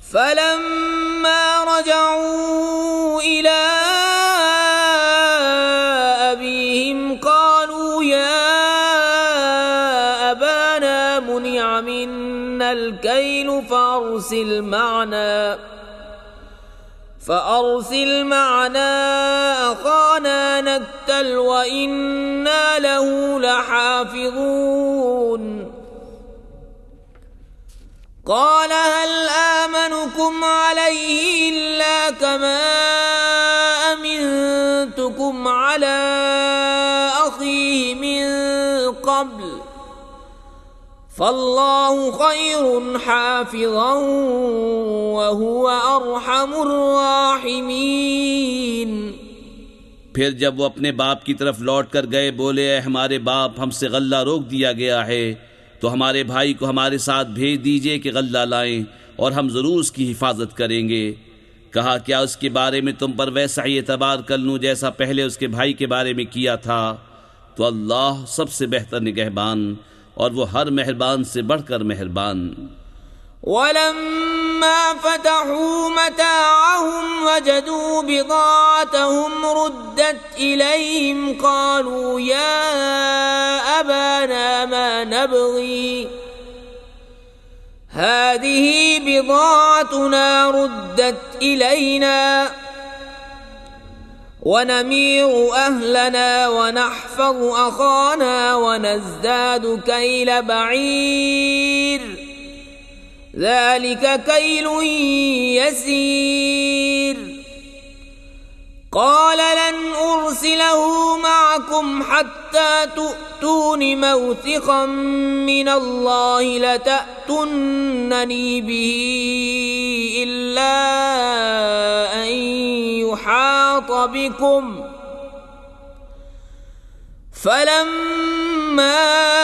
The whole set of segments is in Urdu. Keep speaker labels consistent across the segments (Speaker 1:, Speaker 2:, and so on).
Speaker 1: فلما رجعوا إلى أبيهم قالوا يا أبانا منع منا الكيل فأرسل معنا أخانا نكتل وإنا له لحافظون قال هل آمنكم عليه إلا كما أمنتكم على أخيه من قبل فالله خير حافظا وهو أرحم الراحمين۔
Speaker 2: پھر جب وہ اپنے باپ کی طرف لوٹ کر گئے بولے اے ہمارے باپ ہم سے غلہ روک دیا گیا ہے تو ہمارے بھائی کو ہمارے ساتھ بھیج دیجئے کہ غلہ لائیں اور ہم ضرور اس کی حفاظت کریں گے۔ کہا کیا اس کے بارے میں تم پر ویسا ہی اعتبار کر لوں جیسا پہلے اس کے بھائی کے بارے میں کیا تھا؟ تو اللہ سب سے بہتر نگہبان اور وہ ہر مہربان سے بڑھ کر مہربان۔
Speaker 1: وَلَمَّا فَتَحُوا مَتَاعَهُمْ وَجَدُوا بِضَاعَتَهُمْ رُدَّتْ إِلَيْهِمْ قَالُوا يَا أَبَانَا مَا نَبْغِي هَذِهِ بِضَاعَتُنَا رُدَّتْ إِلَيْنَا وَنَمِيرُ أَهْلَنَا وَنَحْفَظُ أَخَانَا وَنَزْدَادُ كَيْلَ بَعِيرٍ ذَلِكَ كَيْلٌ يَسِيرٌ قَالَ لَنْ أُرْسِلَهُ مَعَكُمْ حَتَّى تُؤْتُونِ مَوْثِقًا مِّنَ اللَّهِ لَتَأْتُنَّنِي بِهِ إِلَّا أَن يُحَاطَ بِكُمْ فَلَمَّا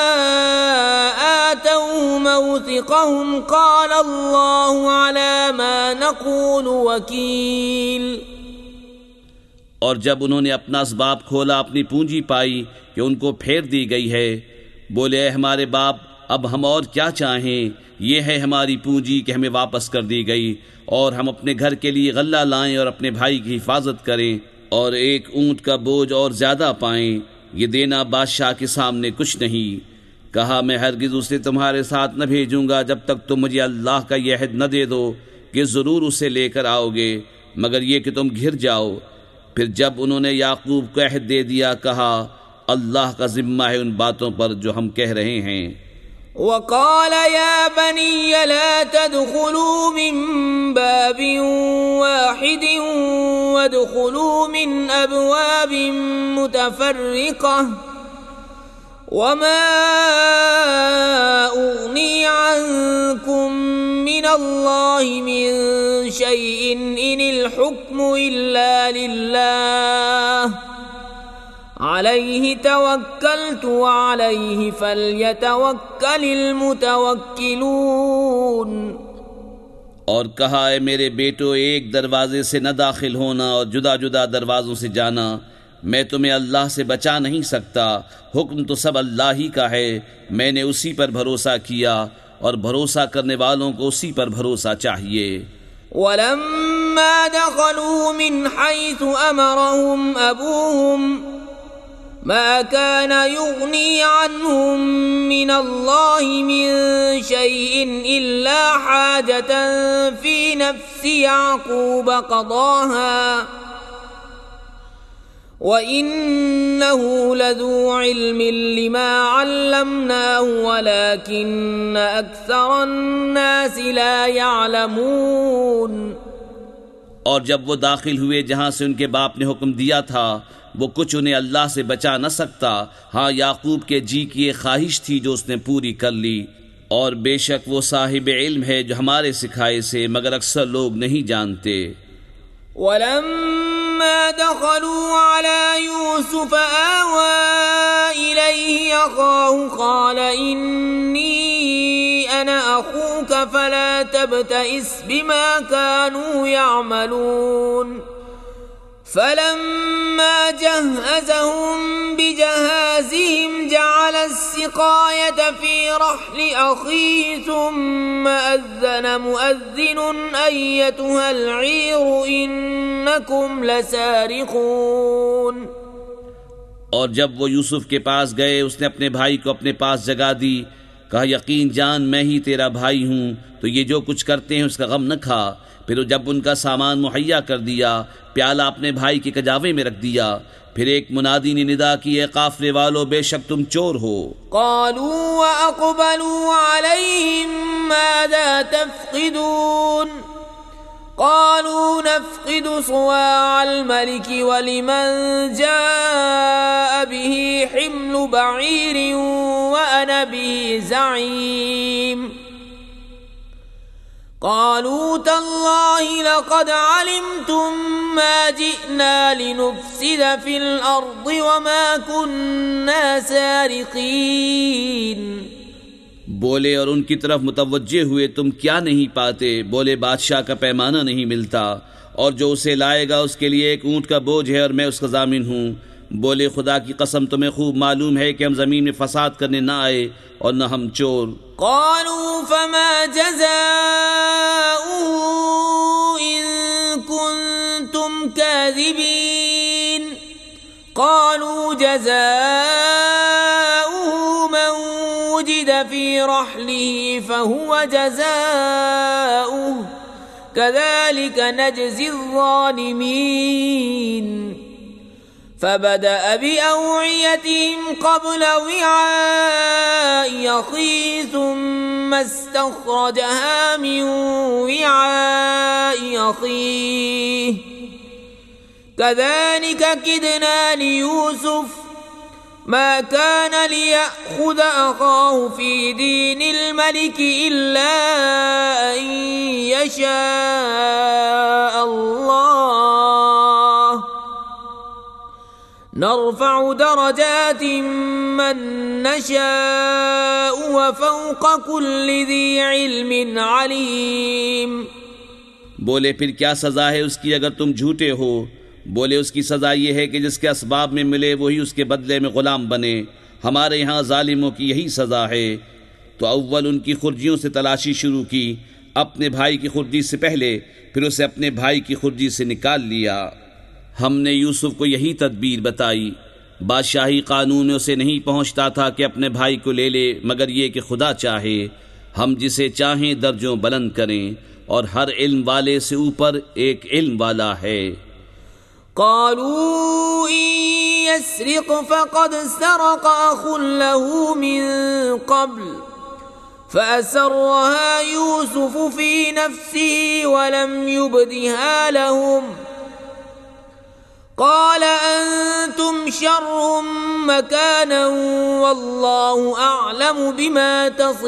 Speaker 1: آتَوْهُ مَوْثِقَهُمْ قَالَ اللَّهُ عَلَى مَا نَقُولُ وَكِيلٌ۔
Speaker 2: اور جب انہوں نے اپنا اسباب کھولا اپنی پونجی پائی کہ ان کو پھیر دی گئی ہے بولے اے ہمارے باپ اب ہم اور کیا چاہیں، یہ ہے ہماری پونجی کہ ہمیں واپس کر دی گئی اور ہم اپنے گھر کے لیے غلہ لائیں اور اپنے بھائی کی حفاظت کریں اور ایک اونٹ کا بوجھ اور زیادہ پائیں، یہ دینا بادشاہ کے سامنے کچھ نہیں۔ کہا میں ہرگز اسے تمہارے ساتھ نہ بھیجوں گا جب تک تم مجھے اللہ کا یہ عہد نہ دے دو کہ ضرور اسے لے کر آؤ گے، مگر یہ کہ تم گھر جاؤ۔ پھر جب انہوں نے یعقوب کو عہد دے دیا کہا اللہ کا ذمہ ہے ان باتوں پر جو ہم کہہ رہے ہیں۔
Speaker 1: وقال يا بني لا تدخلوا من باب واحد وادخلوا من أبواب متفرقة وما أغني عنكم من الله من شيء إن الحكم إلا لله عليه توكلت وعليه فليتوكل المتوكلون۔
Speaker 2: اور کہا اے میرے بیٹو ایک دروازے سے نہ داخل ہونا اور جدا جدا دروازوں سے جانا، میں تمہیں اللہ سے بچا نہیں سکتا، حکم تو سب اللہ ہی کا ہے، میں نے اسی پر بھروسہ کیا اور بھروسہ کرنے والوں کو اسی پر بھروسہ چاہیے۔
Speaker 1: وَلَمَّا دَخَلُوا مِنْ حَيْثُ أَمَرَهُمْ أَبُوهُمْ مَا كَانَ يُغْنِي عَنْهُمْ مِنَ اللَّهِ مِنْ شَيْءٍ إِلَّا حَاجَةً فِي نَفْسِ يَعْقُوبَ قَضَاهَا وَإِنَّهُ لَذُو عِلْمٍ لِمَا عَلَّمْنَاهُ وَلَكِنَّ أَكْثَرَ النَّاسِ لَا يَعْلَمُونَ۔
Speaker 2: اور جب وہ داخل ہوئے جہاں سے ان کے باپ نے حکم دیا تھا وہ کچھ انہیں اللہ سے بچا نہ سکتا، ہاں یعقوب کے جی کی ایک خواہش تھی جو اس نے پوری کر لی، اور بے شک وہ صاحب علم ہے جو ہمارے سکھائے سے، مگر اکثر لوگ نہیں جانتے۔
Speaker 1: وَلَمَّا دَخَلُوا عَلَى يُوسُفَ آوَى إِلَيْهِ أَخَاهُ قَالَ إِنِّي أَنَا أَخُوكَ فَلَا تَبْتَئِسْ بِمَا كَانُوا يَعْمَلُونَ فلما جهزهم بجهازهم جعل السقاية في رحل أخيه ثم أذن مؤذن أيتها العير إنكم لسارقون.
Speaker 2: اور جب وہ یوسف کے پاس گئے اس نے اپنے بھائی کو اپنے پاس جگا دی، کہا یقین جان میں ہی تیرا بھائی ہوں، تو یہ جو کچھ کرتے ہیں اس کا غم نہ کھا. پھر جب ان کا سامان مہیا کر دیا پیالہ اپنے بھائی کے کجاوے میں رکھ دیا. پھر ایک منادی نے ندا کی اے قافلے والو بے شک تم چور ہو.
Speaker 1: قالوا وأقبلوا عليهم ماذا تفقدون قالوا نفقد صواع الملك ولمن جاء به حمل بعير وأنا به زعيم. قالوا تالله لقد علمتم ما جئنا لنفسد في الأرض وما كنا سارقين.
Speaker 2: بولے اور ان کی طرف متوجہ ہوئے تم کیا نہیں پاتے؟ بولے بادشاہ کا پیمانہ نہیں ملتا اور جو اسے لائے گا اس کے لیے ایک اونٹ کا بوجھ ہے اور میں اس کا ضامن ہوں. بولے خدا کی قسم تمہیں خوب معلوم ہے کہ ہم زمین میں فساد کرنے نہ آئے اور نہ ہم چور.
Speaker 1: قالوا فما جزاؤه إن كنتم كاذبين قالوا جزاؤه من وجد في رحله فهو جزاؤه كذلك نجزي الظالمين. فبدأ بأوعيتهم قبل وعاء أخيه ثم استخرجها من وعاء أخيه كذلك كدنا ليوسف ما كان ليأخذ أخاه في دين الملك إلا أن يشاء الله نرفع درجات من نشاء وفوق كل ذي علم عليم.
Speaker 2: بولے پھر کیا سزا ہے اس کی اگر تم جھوٹے ہو؟ بولے اس کی سزا یہ ہے کہ جس کے اسباب میں ملے وہی اس کے بدلے میں غلام بنے. ہمارے یہاں ظالموں کی یہی سزا ہے. تو اول ان کی خرجیوں سے تلاشی شروع کی اپنے بھائی کی خرجی سے پہلے، پھر اسے اپنے بھائی کی خرجی سے نکال لیا. ہم نے یوسف کو یہی تدبیر بتائی. بادشاہی قانون میں اسے نہیں پہنچتا تھا کہ اپنے بھائی کو لے لے مگر یہ کہ خدا چاہے ہم جسے چاہیں درجوں بلند کریں اور ہر علم والے سے اوپر ایک علم والا ہے.
Speaker 1: قالوا إن يسرق فقد سرق أخ له من قبل فأسرها يوسف في نفسه ولم يبدها لهم قال أنتم شر مكانا والله أعلم بما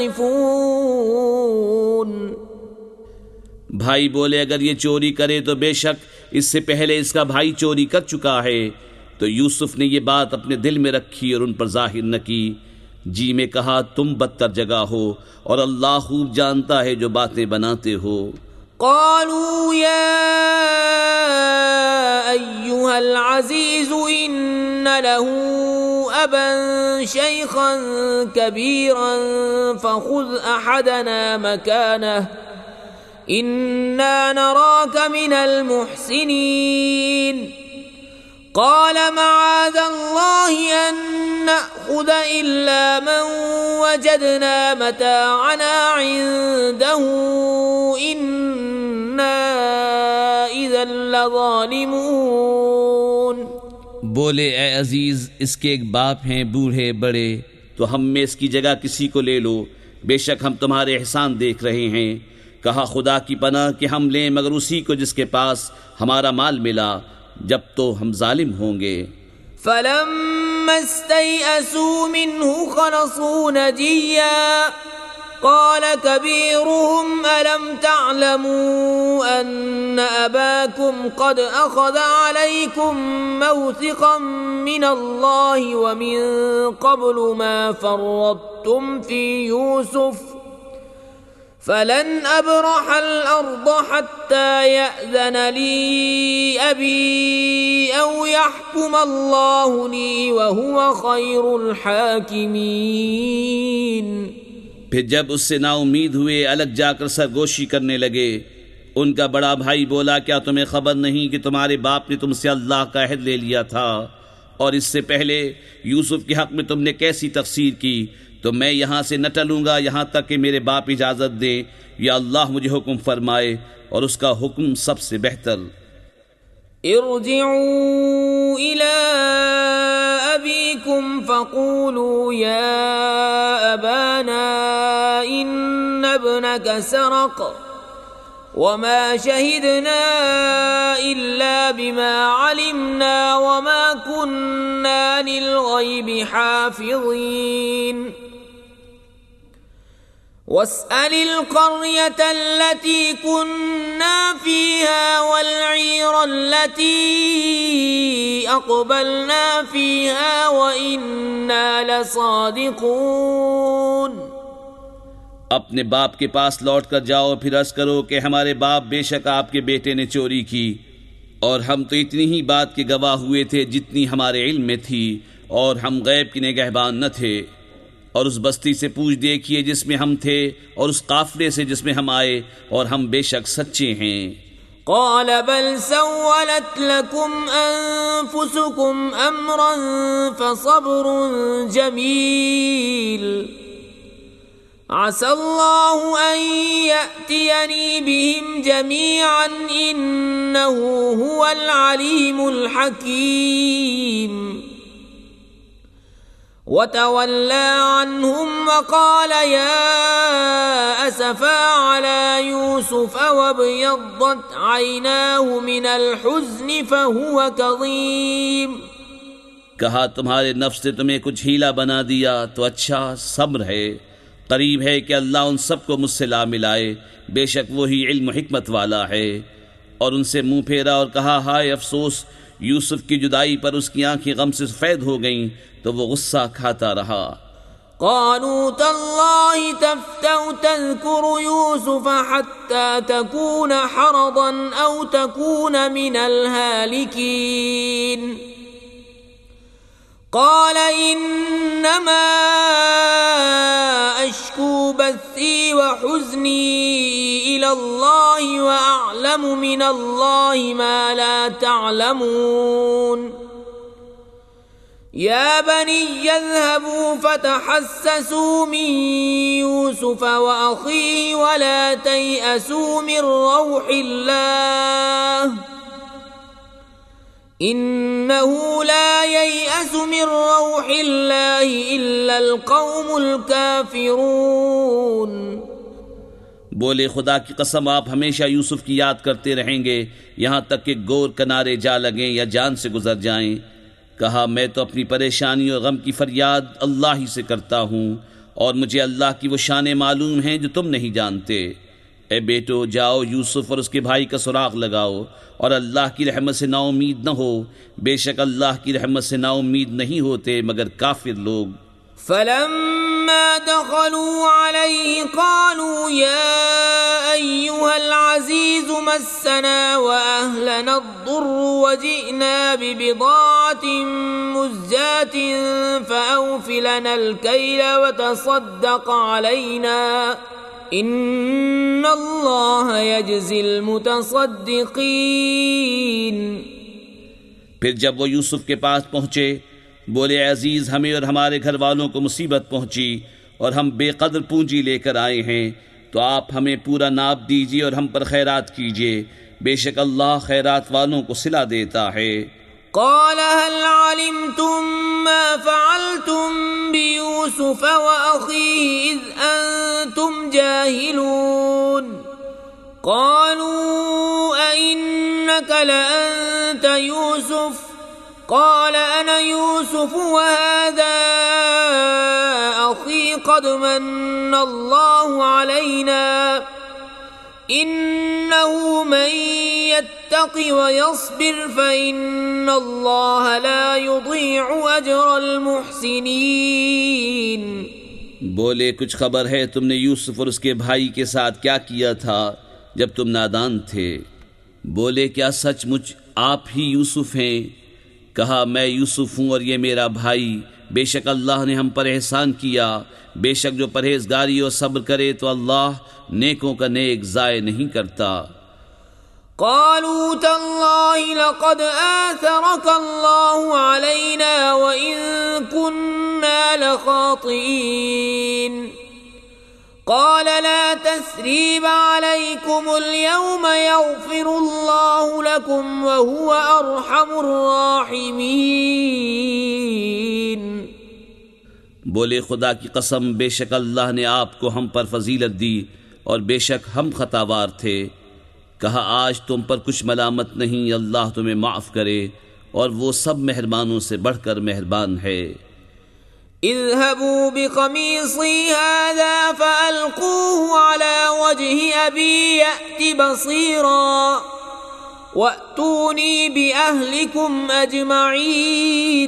Speaker 1: تصفون.
Speaker 2: بھائی بولے اگر یہ چوری کرے تو بے شک اس سے پہلے اس کا بھائی چوری کر چکا ہے. تو یوسف نے یہ بات اپنے دل میں رکھی اور ان پر ظاہر نہ کی. جی میں کہا تم بدتر جگہ ہو اور اللہ خوب جانتا ہے جو باتیں بناتے ہو.
Speaker 1: قالوا يا أيها العزيز إن له أبا شيخا كبيرا فخذ أحدنا مكانه إنا نراك من المحسنين. قال معاذ الله أن نأخذ إلا من وجدنا متاعنا عنده إنا إذا لظالمون.
Speaker 2: بولے اے عزیز اس کے ایک باپ ہیں بوڑھے بڑے، تو ہم میں اس کی جگہ کسی کو لے لو، بے شک ہم تمہارے احسان دیکھ رہے ہیں. کہا خدا کی پناہ کہ ہم لیں مگر اسی کو جس کے پاس ہمارا مال ملا، جب تو ہم ظالم ہوں گے.
Speaker 1: فلما استيئسوا منه خلصوا نجيا قال كبيرهم ألم تعلموا أن أباكم قد أخذ عليكم موثقا من الله ومن قبل ما فرطتم في يوسف فلن أبرح الأرض حتى يأذن لي أبي أو يحكم الله لي وهو خير الحاكمين۔
Speaker 2: پھر جب اس سے نا امید ہوئے الگ جا کر سرگوشی کرنے لگے، ان کا بڑا بھائی بولا کیا تمہیں خبر نہیں کہ تمہارے باپ نے تم سے اللہ کا عہد لے لیا تھا، اور اس سے پہلے یوسف کے حق میں تم نے کیسی تقصیر کی، تو میں یہاں سے نہ ٹلوں گا یہاں تک کہ میرے باپ اجازت دیں یا اللہ مجھے حکم فرمائے، اور اس کا حکم سب سے بہتر۔
Speaker 1: ارجعوا إلى أبيكم فقولوا يا أبانا إن ابنك سرق وما شهدنا إلا بما علمنا وما كنا للغيب حافظين واسأل القرية التي كنا فيها والعير التي أقبلنا فيها وإنا لصادقون۔
Speaker 2: اپنے باپ کے پاس لوٹ کر جاؤ، پھر عرض کرو کہ ہمارے باپ بے شک آپ کے بیٹے نے چوری کی، اور ہم تو اتنی ہی بات کے گواہ ہوئے تھے جتنی ہمارے علم میں تھی، اور ہم غیب کے نگہبان نہ تھے۔ اور اس بستی سے پوچھ دیکھیے جس میں ہم تھے، اور اس قافلے سے جس میں ہم آئے، اور ہم بے شک سچے ہیں۔
Speaker 1: قال بل سولت لكم أنفسكم أمرا فصبر جميل عسى الله أن يأتيني بهم جميعا إنه هو العليم الحكيم۔ وتولى عنهم وقال يا أسفا على يوسف وابيضت عيناه من الحزن فهو كظيم۔
Speaker 2: کہا تمہارے نفس نے تمہیں کچھ ہیلا بنا دیا تو اچھا، صبر ہے، قریب ہے کہ اللہ ان سب کو مجھ سے لا ملائے، بے شک وہی علم و حکمت والا ہے۔ اور ان سے منہ پھیرا اور کہا ہائے افسوس، یوسف کی جدائی پر اس کی آنکھیں غم سے سفید ہو گئیں تو وہ غصہ کھاتا رہا۔
Speaker 1: قالوا تالله تفتأ تذكر يوسف حتى تكون حرضا أو تكون من الهالكين قال إنما أشكو بثي وحزني إلى الله وأعلم من الله ما لا تعلمون يا بني اذهبوا فتحسسوا من يوسف وأخيه ولا تيأسوا من روح الله إنه لا ييأس من روح الله إلا القوم الكافرون۔
Speaker 2: بولے خدا کی قسم آپ ہمیشہ یوسف کی یاد کرتے رہیں گے یہاں تک کہ گور کنارے جا لگیں یا جان سے گزر جائیں۔ کہا میں تو اپنی پریشانی اور غم کی فریاد اللہ ہی سے کرتا ہوں، اور مجھے اللہ کی وہ شانیں معلوم ہیں جو تم نہیں جانتے۔ اے بیٹو جاؤ یوسف اور اس کے بھائی کا سراغ لگاؤ، اور اللہ کی رحمت سے نا امید نہ ہو، بے شک اللہ کی رحمت سے نا امید نہیں ہوتے مگر کافر لوگ۔
Speaker 1: فلما دخلوا عليه قالوا يا أيها العزيز مسنا وأهلنا الضر وجئنا ببضاعة مزجاة فأوف لنا الكيل وتصدق علينا إن الله يجزي المتصدقين۔
Speaker 2: پھر جب وہ یوسف کے پاس پہنچے بولے عزیز ہمیں اور ہمارے گھر والوں کو مصیبت پہنچی اور ہم بے قدر پونجی لے کر آئے ہیں، تو آپ ہمیں پورا ناپ دیجیے اور ہم پر خیرات کیجیے، بے شک اللہ خیرات والوں کو صلہ دیتا ہے۔
Speaker 1: قال هل علمتم ما فعلتم بيوسف وأخيه إذ أنتم جاهلون قالوا أئنك لأنت يوسف قال أنا يوسف وهذا أخي قد من الله علينا إنه من يتق ويصبر فإن الله لا يضيع أجر المحسنين۔
Speaker 2: بولے کچھ خبر ہے تم نے یوسف اور اس کے بھائی کے ساتھ کیا کیا تھا جب تم نادان تھے؟ بولے کیا سچ مچ آپ ہی یوسف ہیں؟ کہا میں یوسف ہوں اور یہ میرا بھائی، بے شک اللہ نے ہم پر احسان کیا، بے شک جو پرہیزگاری اور صبر کرے تو اللہ نیکوں کا نیک ضائع نہیں کرتا۔
Speaker 1: قالوا تالله لقد آثرك الله علينا وإن كنا لخاطئين قال لا تثريب عليكم اليوم يغفر الله لكم وهو أرحم الراحمين۔
Speaker 2: بولے خدا کی قسم بے شک اللہ نے آپ کو ہم پر فضیلت دی اور بے شک ہم خطاوار تھے۔ کہا آج تم پر کچھ ملامت نہیں، اللہ تمہیں معاف کرے اور وہ سب مہربانوں سے بڑھ کر مہربان ہے۔
Speaker 1: اذهبوا بقميصي هذا فألقوه على وجه أبي يأت بصيرا وأتوني بأهلكم أجمعين۔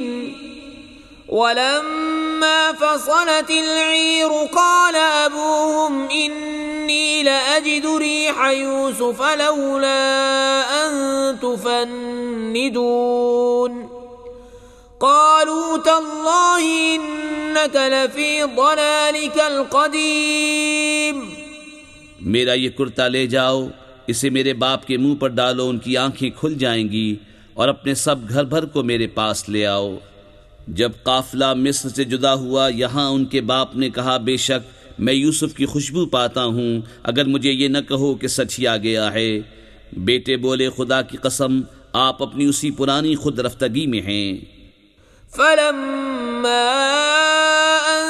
Speaker 1: ولما فصلت العير قال أبوهم إني لأجد ريح يوسف لولا أن تفندون قالوا تالله إنك لفي ضلالك القديم۔
Speaker 2: میرا یہ کرتا لے جاؤ، اسے میرے باپ کے منہ پر ڈالو، ان کی آنکھیں کھل جائیں گی، اور اپنے سب گھر بھر کو میرے پاس لے آؤ۔ جب قافلہ مصر سے جدا ہوا، یہاں ان کے باپ نے کہا بے شک میں یوسف کی خوشبو پاتا ہوں، اگر مجھے یہ نہ کہو کہ سچ ہی آ گیا ہے۔ بیٹے بولے خدا کی قسم آپ اپنی اسی پرانی خود رفتگی میں ہیں۔
Speaker 1: فلما أن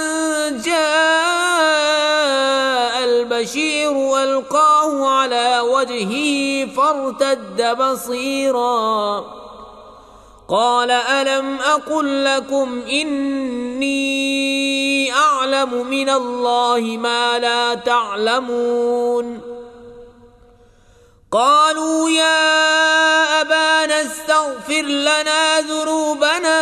Speaker 1: جاء البشير ألقاه على وجهه فارتد بصيرا قال ألم أقل لكم إني أعلم من الله ما لا تعلمون قالوا يا أبانا استغفر لنا ذنوبنا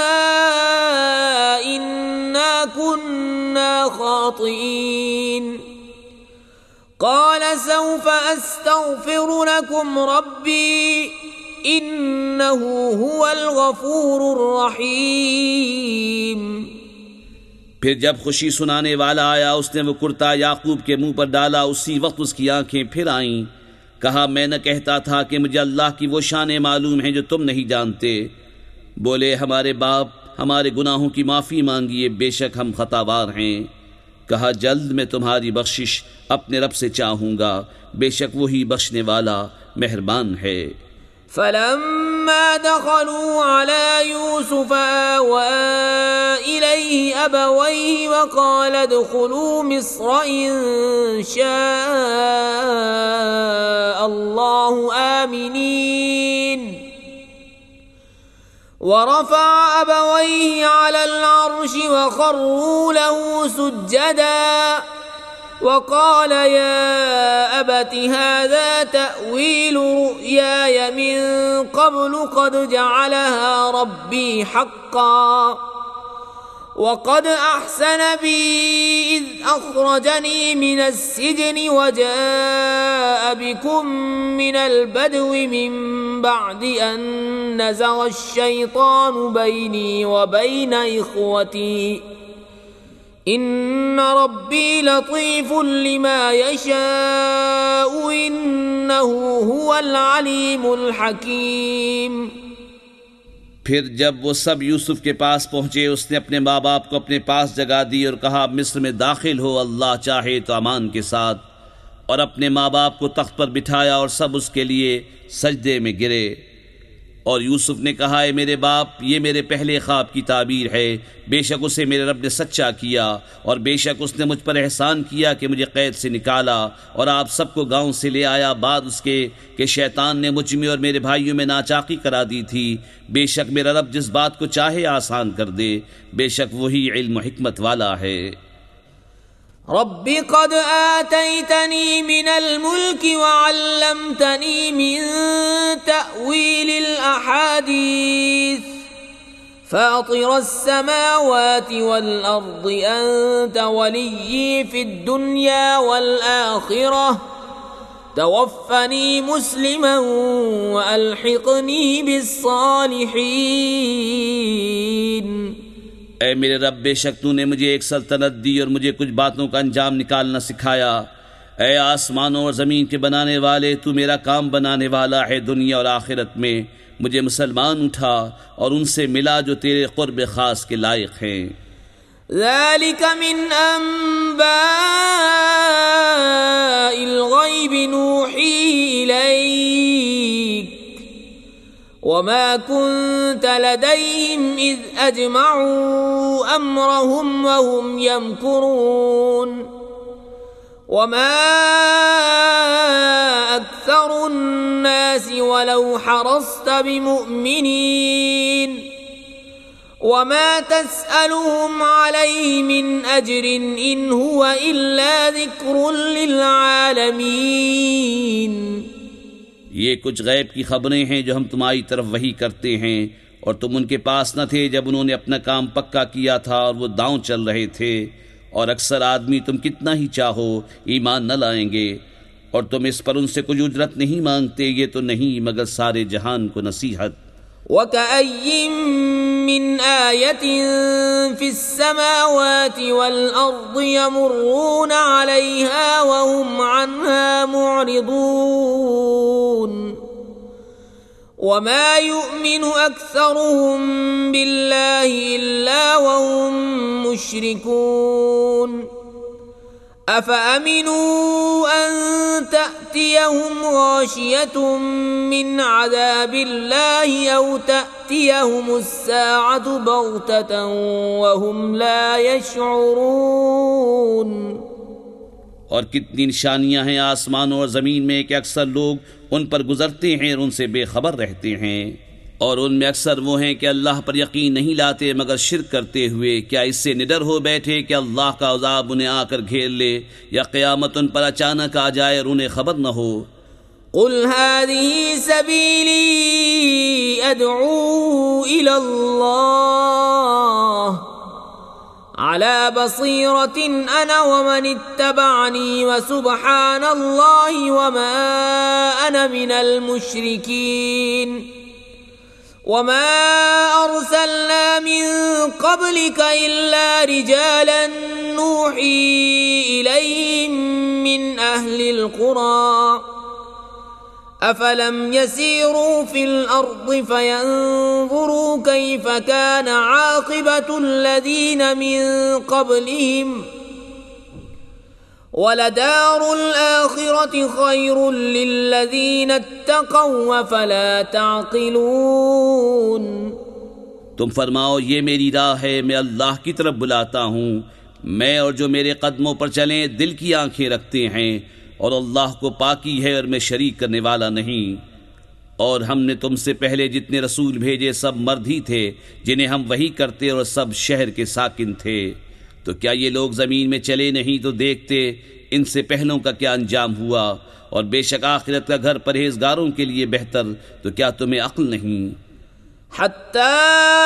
Speaker 1: إنا كنا خاطئين قال سوف أستغفر لكم ربي إنه هو الغفور الرحيم۔
Speaker 2: پھر جب خوشی سنانے والا آیا، اس نے وہ کرتا یعقوب کے منہ پر ڈالا، اسی وقت اس کی آنکھیں پھر آئیں۔ کہا میں نہ کہتا تھا کہ مجھے اللہ کی وہ شانیں معلوم ہیں جو تم نہیں جانتے؟ بولے ہمارے باپ ہمارے گناہوں کی معافی مانگیے، بے شک ہم خطاوار ہیں۔ کہا جلد میں تمہاری بخشش اپنے رب سے چاہوں گا، بے شک وہی بخشنے والا مہربان ہے۔
Speaker 1: فلما دخلوا على يوسف آوى إليه أبويه وقال ادخلوا مصر إن شاء الله آمنين ورفع أبويه على العرش وخروا له سجدا وقال يا أبت هذا تأويل رؤياي من قبل قد جعلها ربي حقا وقد أحسن بي إذ أخرجني من السجن وجاء بكم من البدو من بعد أن نزغ الشيطان بيني وبين إخوتي إن ربي لطيف لما يشاء إنه هو العليم الحكيم۔
Speaker 2: پھر جب وہ سب یوسف کے پاس پہنچے، اس نے اپنے ماں باپ کو اپنے پاس جگہ دی اور کہا مصر میں داخل ہو، اللہ چاہے تو امان کے ساتھ، اور اپنے ماں باپ کو تخت پر بٹھایا اور سب اس کے لیے سجدے میں گرے۔ اور یوسف نے کہا اے میرے باپ، یہ میرے پہلے خواب کی تعبیر ہے، بے شک اسے میرے رب نے سچا کیا، اور بے شک اس نے مجھ پر احسان کیا کہ مجھے قید سے نکالا اور آپ سب کو گاؤں سے لے آیا، بعد اس کے کہ شیطان نے مجھ میں اور میرے بھائیوں میں ناچاقی کرا دی تھی۔ بے شک میرا رب جس بات کو چاہے آسان کر دے، بے شک وہی علم و حکمت والا ہے۔
Speaker 1: رب قد آتيتني من الملك وعلمتني من تأويل الأحاديث فاطر السماوات والأرض أنت وليي في الدنيا والآخرة توفنی مسلما والحقنی بالصالحین۔
Speaker 2: اے میرے رب، بے شک تو نے مجھے ایک سلطنت دی اور مجھے کچھ باتوں کا انجام نکالنا سکھایا۔ اے آسمانوں اور زمین کے بنانے والے، تو میرا کام بنانے والا ہے، دنیا اور آخرت میں مجھے مسلمان اٹھا اور ان سے ملا جو تیرے قرب خاص کے لائق ہیں۔
Speaker 1: ذلك من انباء الغیب نوحیہ الیک وما كنت لديهم اذ اجمعوا امرهم وهم يمكرون وما اکثر الناس ولو حرصت بمؤمنین وما تسألهم عليه من اجر ان هو الا ذکر للعالمین۔
Speaker 2: یہ کچھ غیب کی خبریں ہیں جو ہم تمہاری طرف وحی کرتے ہیں، اور تم ان کے پاس نہ تھے جب انہوں نے اپنا کام پکا کیا تھا اور وہ داؤں چل رہے تھے، اور اکثر آدمی تم کتنا ہی چاہو ایمان نہ لائیں گے، اور تم اس پر ان سے کچھ اجرت نہیں مانگتے، یہ تو نہیں مگر سارے جہان کو نصیحت۔
Speaker 1: وَكَأَيٍّ مِّنْ آيَةٍ فِي السَّمَاوَاتِ وَالْأَرْضِ يَمُرُّونَ عَلَيْهَا وَهُمْ عَنْهَا مُعْرِضُونَ وَمَا يُؤْمِنُ أَكْثَرُهُم بِاللَّهِ إِلَّا وَهُم مُّشْرِكُونَ أَفَأَمِنُوا أَن تَأْتِيَهُمْ غَاشِيَةٌ مِّنْ عَذَابِ اللَّهِ أَوْ تَأْتِيَهُمُ السَّاعَةُ بَغْتَةً وَهُمْ لَا يَشْعُرُونَ۔
Speaker 2: اور کتنی نشانیاں ہیں آسمانوں اور زمین میں کہ اکثر لوگ ان پر گزرتے ہیں اور ان سے بے خبر رہتے ہیں، اور ان میں اکثر وہ ہیں کہ اللہ پر یقین نہیں لاتے مگر شرک کرتے ہوئے۔ کیا اس سے نڈر ہو بیٹھے کہ اللہ کا عذاب انہیں آ کر گھیر لے، یا قیامت ان پر اچانک آ جائے اور انہیں خبر نہ ہو؟
Speaker 1: قل هذه سبيلي ادعو الى الله على بصيرة انا ومن اتبعني وسبحان الله وما انا من المشركين وما ارسلنا من قبلك الا رجالا نوحي اليهم من اهل القرى افلم يسيروا في الارض فينظروا كيف كان عاقبة الذين من قبلهم ولدار الآخرة خير للذين اتقوا افلا تعقلون۔
Speaker 2: تم فرماؤ یہ میری راہ ہے، میں اللہ کی طرف بلاتا ہوں، میں اور جو میرے قدموں پر چلیں دل کی آنکھیں رکھتے ہیں، اور اللہ کو پاکی ہے اور میں شریک کرنے والا نہیں۔ اور ہم نے تم سے پہلے جتنے رسول بھیجے سب مرد ہی تھے جنہیں ہم وحی کرتے، اور سب شہر کے ساکن تھے، تو کیا یہ لوگ زمین میں چلے نہیں تو دیکھتے ان سے پہلوں کا کیا انجام ہوا؟ اور بے شک آخرت کا گھر پرہیزگاروں کے لیے بہتر، تو کیا تمہیں عقل نہیں؟
Speaker 1: حتى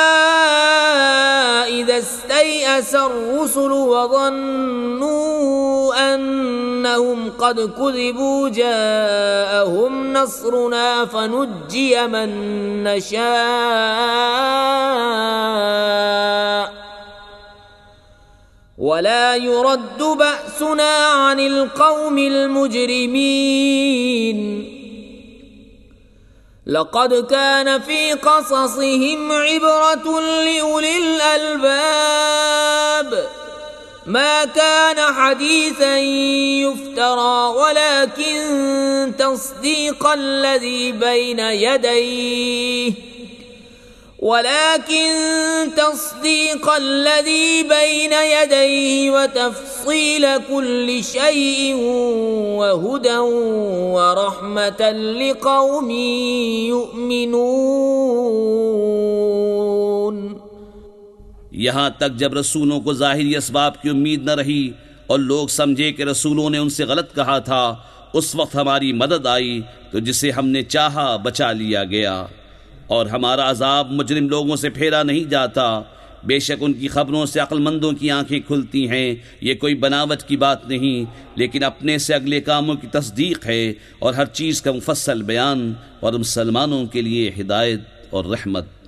Speaker 1: إذا استيأس الرسل وظنوا أنهم قد كذبوا جاءهم نصرنا فنجي من نشاء ولا يرد بأسنا عن القوم المجرمين۔ لقد كان في قصصهم عبرة لأولي الألباب ما كان حديثا يفترى ولكن تصديق الذي بين يديه وتفصيل كل شيء وهدى ورحمة لقوم يؤمنون۔
Speaker 2: یہاں تک جب رسولوں کو ظاہری اسباب کی امید نہ رہی اور لوگ سمجھے کہ رسولوں نے ان سے غلط کہا تھا، اس وقت ہماری مدد آئی تو جسے ہم نے چاہا بچا لیا گیا، اور ہمارا عذاب مجرم لوگوں سے پھیرا نہیں جاتا بے شک ان کی خبروں سے عقل مندوں کی آنکھیں کھلتی ہیں، یہ کوئی بناوٹ کی بات نہیں، لیکن اپنے سے اگلے کاموں کی تصدیق ہے اور ہر چیز کا مفصل بیان، اور مسلمانوں کے لیے ہدایت اور رحمت۔